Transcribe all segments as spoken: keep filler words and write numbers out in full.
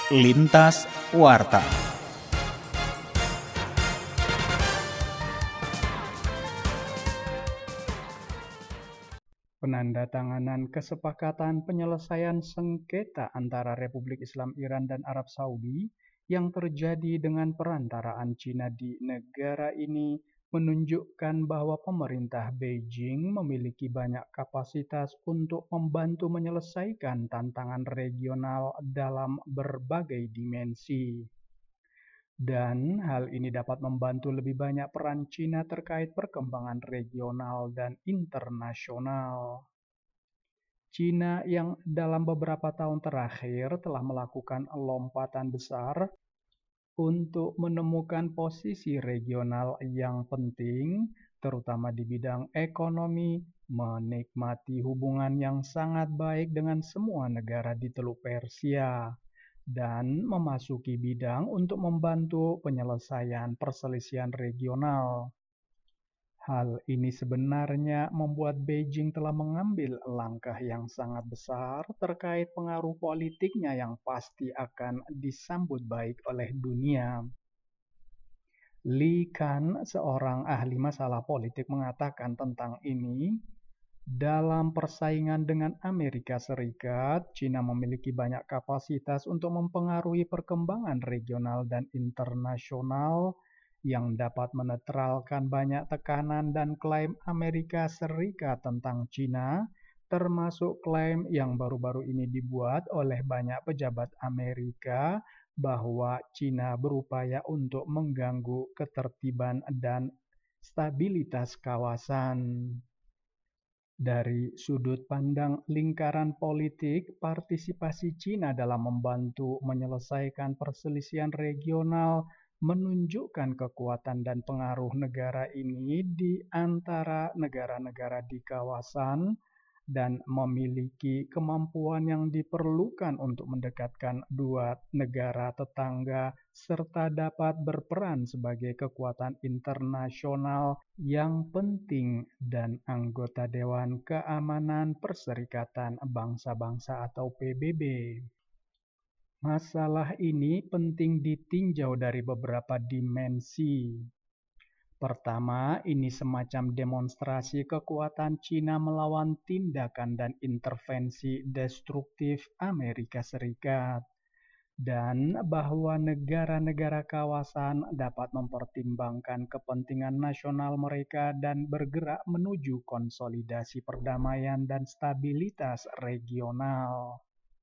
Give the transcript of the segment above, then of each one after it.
Lintas Warta. Penandatanganan kesepakatan penyelesaian sengketa antara Republik Islam Iran dan Arab Saudi yang terjadi dengan perantaraan Cina di negara ini menunjukkan bahwa pemerintah Beijing memiliki banyak kapasitas untuk membantu menyelesaikan tantangan regional dalam berbagai dimensi. Dan hal ini dapat membantu lebih banyak peran Cina terkait perkembangan regional dan internasional. Cina yang dalam beberapa tahun terakhir telah melakukan lompatan besar untuk menemukan posisi regional yang penting, terutama di bidang ekonomi, menikmati hubungan yang sangat baik dengan semua negara di Teluk Persia, dan memasuki bidang untuk membantu penyelesaian perselisihan regional. Hal ini sebenarnya membuat Beijing telah mengambil langkah yang sangat besar terkait pengaruh politiknya yang pasti akan disambut baik oleh dunia. Li Kan, seorang ahli masalah politik, mengatakan tentang ini, dalam persaingan dengan Amerika Serikat, Cina memiliki banyak kapasitas untuk mempengaruhi perkembangan regional dan internasional yang dapat menetralkan banyak tekanan dan klaim Amerika Serikat tentang Cina, termasuk klaim yang baru-baru ini dibuat oleh banyak pejabat Amerika bahwa Cina berupaya untuk mengganggu ketertiban dan stabilitas kawasan. Dari sudut pandang lingkaran politik, partisipasi Cina dalam membantu menyelesaikan perselisihan regional menunjukkan kekuatan dan pengaruh negara ini di antara negara-negara di kawasan dan memiliki kemampuan yang diperlukan untuk mendekatkan dua negara tetangga serta dapat berperan sebagai kekuatan internasional yang penting dan anggota Dewan Keamanan Perserikatan Bangsa-Bangsa atau P B B. Masalah ini penting ditinjau dari beberapa dimensi. Pertama, ini semacam demonstrasi kekuatan Cina melawan tindakan dan intervensi destruktif Amerika Serikat, dan bahwa negara-negara kawasan dapat mempertimbangkan kepentingan nasional mereka dan bergerak menuju konsolidasi perdamaian dan stabilitas regional.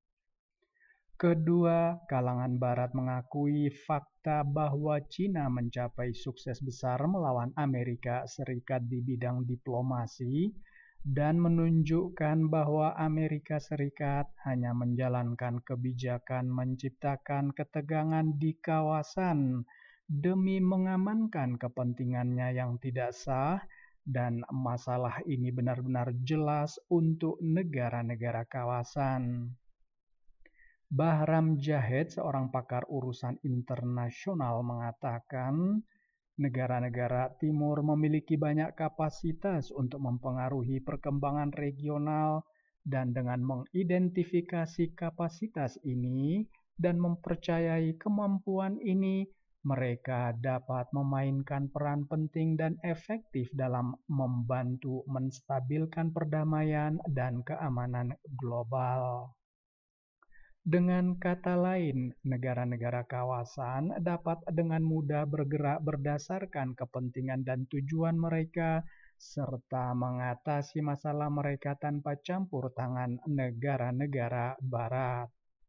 Kedua, kalangan Barat mengakui fakta bahwa Cina mencapai sukses besar melawan Amerika Serikat di bidang diplomasi dan menunjukkan bahwa Amerika Serikat hanya menjalankan kebijakan menciptakan ketegangan di kawasan demi mengamankan kepentingannya yang tidak sah, dan masalah ini benar-benar jelas untuk negara-negara kawasan. Bahram Jahed, seorang pakar urusan internasional, mengatakan negara-negara Timur memiliki banyak kapasitas untuk mempengaruhi perkembangan regional, dan dengan mengidentifikasi kapasitas ini dan mempercayai kemampuan ini, mereka dapat memainkan peran penting dan efektif dalam membantu menstabilkan perdamaian dan keamanan global. Dengan kata lain, negara-negara kawasan dapat dengan mudah bergerak berdasarkan kepentingan dan tujuan mereka, serta mengatasi masalah mereka tanpa campur tangan negara-negara Barat.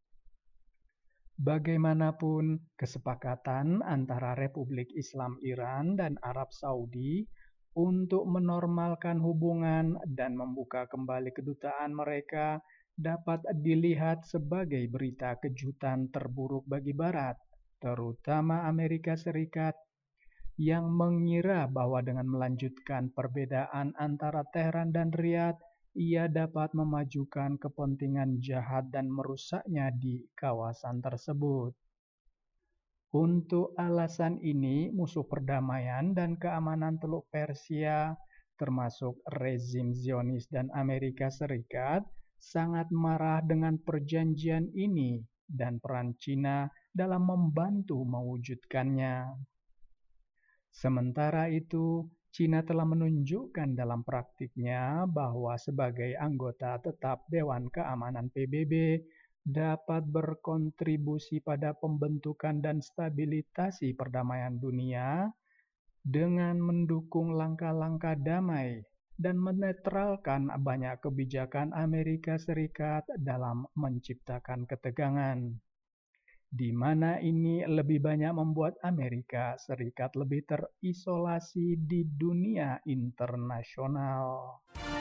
Bagaimanapun, kesepakatan antara Republik Islam Iran dan Arab Saudi untuk menormalkan hubungan dan membuka kembali kedutaan mereka dapat dilihat sebagai berita kejutan terburuk bagi Barat, terutama Amerika Serikat, yang mengira bahwa dengan melanjutkan perbedaan antara Teheran dan Riyadh, ia dapat memajukan kepentingan jahat dan merusaknya di kawasan tersebut. Untuk alasan ini, musuh perdamaian dan keamanan Teluk Persia, termasuk rezim Zionis dan Amerika Serikat, sangat marah dengan perjanjian ini dan peran Cina dalam membantu mewujudkannya. Sementara itu, Cina telah menunjukkan dalam praktiknya bahwa sebagai anggota tetap Dewan Keamanan P B B dapat berkontribusi pada pembentukan dan stabilisasi perdamaian dunia dengan mendukung langkah-langkah damai dan menetralkan banyak kebijakan Amerika Serikat dalam menciptakan ketegangan, di mana ini lebih banyak membuat Amerika Serikat lebih terisolasi di dunia internasional.